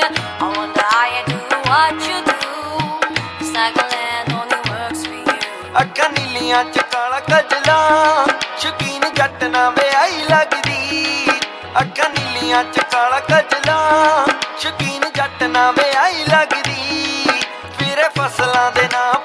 I wonder how you do what you do. It's like a land only works for you. ਅੱਖਾਂ ਨੀਲੀਆਂ ਚ ਕਾਲਾ ਕਜਲਾ, ਸ਼ੌਕੀਨ ਜੱਟ ਨਾ ਵਿਆਹੀ ਲੱਗਦੀ। ਅੱਖਾਂ ਨੀਲੀਆਂ ਚ ਕਾਲਾ ਕਜਲਾ, ਸ਼ੌਕੀਨ ਜੱਟ ਨਾ ਵਿਆਹੀ ਲੱਗਦੀ। ਫਿਰੇ ਫਸਲਾਂ ਦੇ ਨਾਲ